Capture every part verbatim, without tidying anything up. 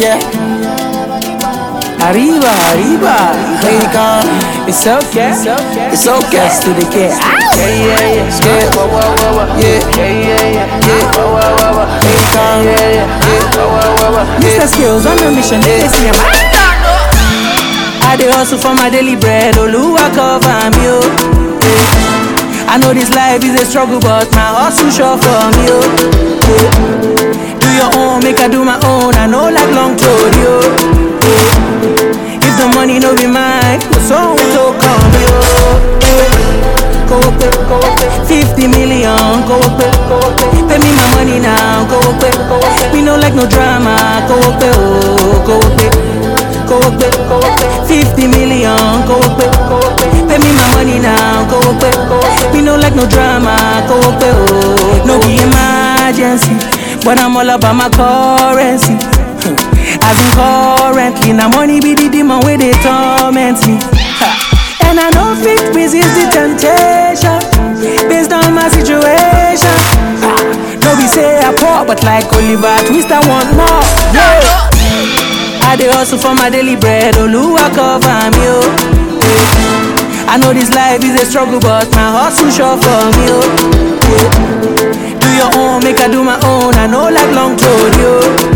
yeah. Arriba, arriba, Rican. It's okay, it's okay. It's to the kid. Yeah, yeah, yeah. Skip, wah, wah, wah, wah. Yeah, yeah, yeah, yeah. Wah, wah, wah, wah. Rican. Yeah, yeah, yeah. Wah, wah, wah, wah. Mister Skills on a mission. They see him. I dey hustle for my daily bread. Oluwa cover me, oh. I know this life is a struggle, but my hustle sure for me, oh. Do your own, make I do my own. I know like long told you. If the money no be mine, the song will come, yo. Go up, go up, fifty million, go up, go up, pay me my money now, go up, go up. We no like no drama, go up, oh, go up, go up, go up, fifty million, go up, go up, pay me my money now, go up, go up. We no like no drama, go up, oh, no be emergency, but I'm all about my currency. As in currently, now money be the demon where they torment me. And I know fit resist the temptation based on my situation. No be say I poor, but like Oliver Twist I want more. Yeah. I dey hustle for my daily bread. Oluwa cover me, oh. I know this life is a struggle, but my hustle sure for me, oh. Yeah. Do your own, make I do my own. I know like long told you.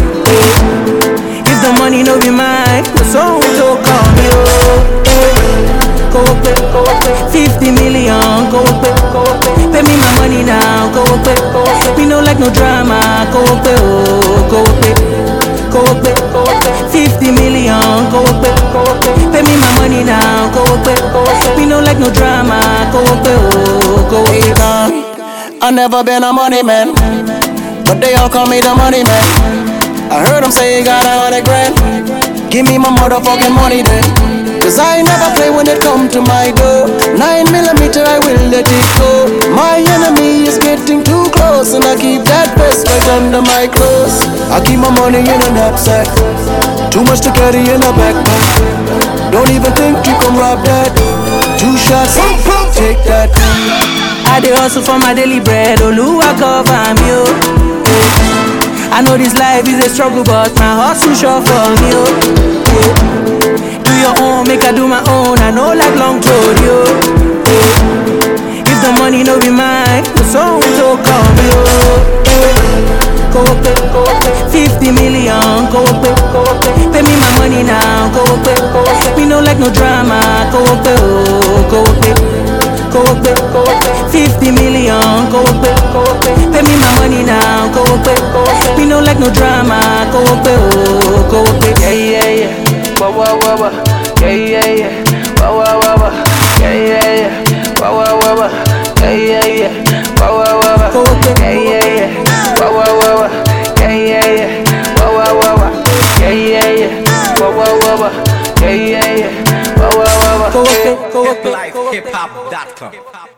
If the money no be mine, the song will come, yo. Go up, go up, fifty million, go up, go up, pay me my money now, go up, go up. We no like no drama, go up, oh, go up, go up, go up, fifty million, go up, go up, pay me my money now, go up, go up. We no like no drama, go up, oh, go up. I never been a money man, but they all call me the money man. I heard them say you got a hundred grand. Give me my motherfucking money then, cause I never play when it come to my door. Nine millimeter I will let it go. My enemy is getting too close, and I keep that vest right under my clothes. I keep my money in a knapsack, too much to carry in a backpack. Don't even think you can rob that. Two shots, take that. I dey hustle for my daily bread. Oluwa cover me, oh. I know this life is a struggle, but my hustle sure for me, oh. Yeah. Do your own, make I do my own. I know like long told you. Yeah. If the money no be mine, the song will come, yo. Go up, go up, fifty million, go up, go up, pay me my money now, go up, go up. We no like no drama, go up, oh, go up, go up, go up, fifty million, go up, go up, pay me my money now, go up, go up. We no like no drama, go up, oh, go up, yeah, yeah, yeah, wah wah wah wah, yeah, yeah, yeah, wah wah wah wah, yeah, yeah, yeah, wah wah wah wah, yeah, yeah, yeah, wah wah wah wah, go up, yeah, yeah, yeah, wah wah wah wah, yeah, yeah, yeah, wah wah wah wah, yeah, yeah, yeah, wah wah wah wah, yeah, yeah, yeah, wah wah wah wah, go up, go up, Hip life hip hop dot com.